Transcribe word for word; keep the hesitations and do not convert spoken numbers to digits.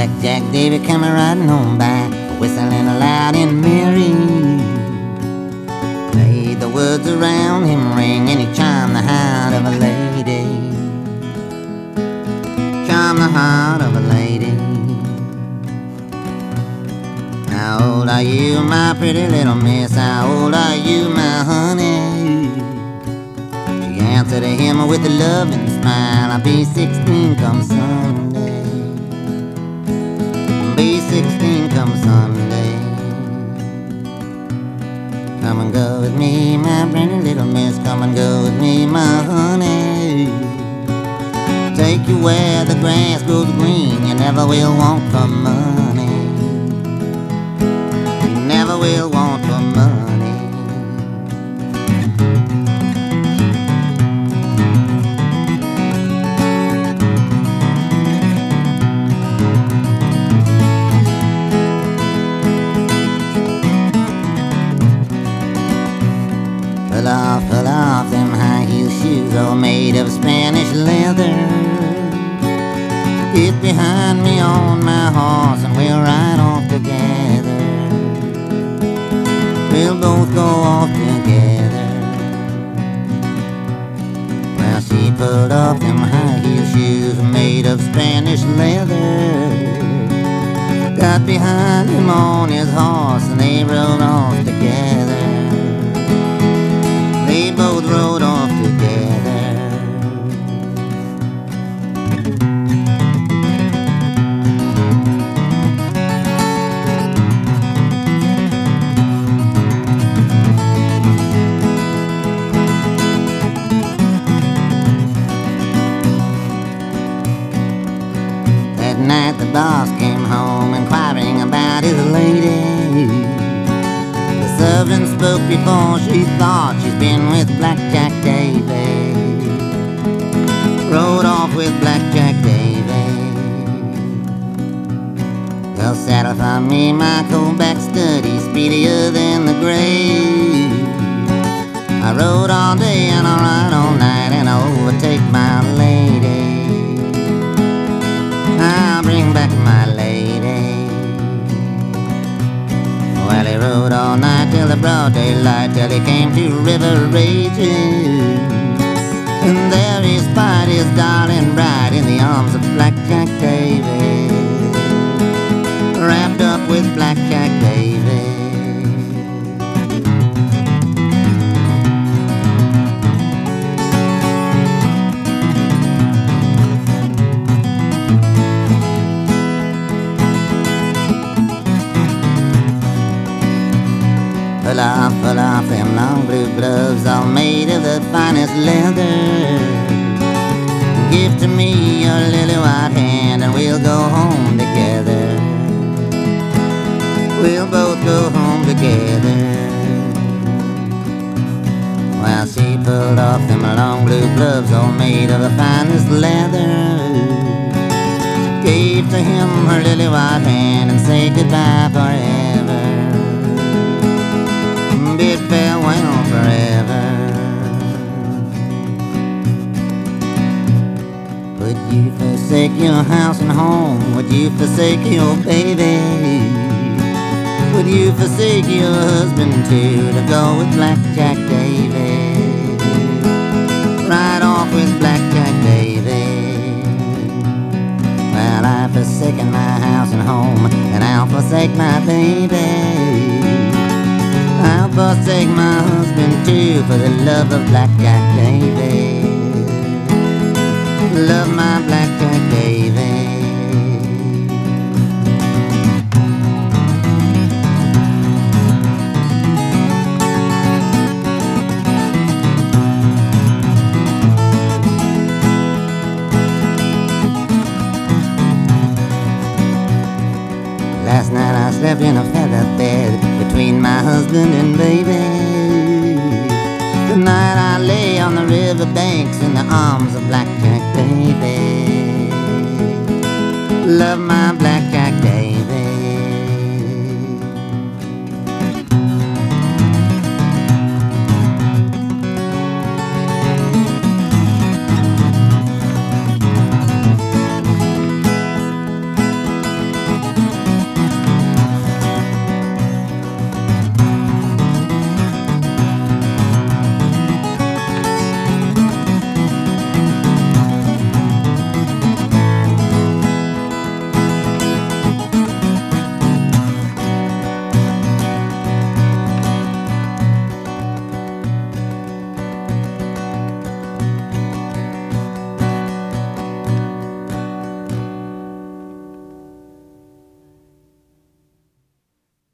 Blackjack Davy coming riding home by, whistling loud and merry. Made the woods around him ring, and he charmed the heart of a lady. Charmed the heart of a lady. How old are you, my pretty little miss? How old are you, my honey? She answered him with a loving smile, I'll be sixteen come Sunday. Be sixteen come Sunday. Come and go with me, my pretty little miss. Come and go with me, my honey. Take you where the grass grows green. You never will want for money. You never will want for money. Pull off, pull off them high heel shoes, all made of Spanish leather. Get behind me on my horse and we'll ride off together. We'll both go off together. Well, she pulled off them high heel shoes made of Spanish leather. Got behind him on his horse and they rode off together. They both rode off together. That night the boss came home inquiring about his lady. The servant spoke before she thought, she's been with Blackjack Davy. Rode off with Blackjack Davy. Well, saddle for me, my cold-back sturdy, speedier than the grave. I rode all day and I ride all night and I overtake my lady. I'll bring back my lady. Well, he rode all night till the broad daylight, till he came to River Rages. And there he spied his darling bride in the arms of Blackjack Davy. Wrapped up with Blackjack Davy. Pull off, pull off them long blue gloves, all made of the finest leather. Give to me your lily white hand and we'll go home together. We'll both go home together. While she pulled off them long blue gloves, all made of the finest leather. Gave to him her lily white hand and said goodbye forever. Bid farewell forever. Would you forsake your house and home? Would you forsake your baby? Would you forsake your husband too to go with Blackjack Davy? Ride off with Blackjack Davy. Well, I've forsaken my house and home, and I'll forsake my baby. I'll forsake my husband too for the love of Blackjack Davy. Love my Blackjack Davy. Last night I slept in a feather bed between my husband and baby. Tonight I lay on the river banks in the arms of Blackjack Davy. Love my Blackjack Davy.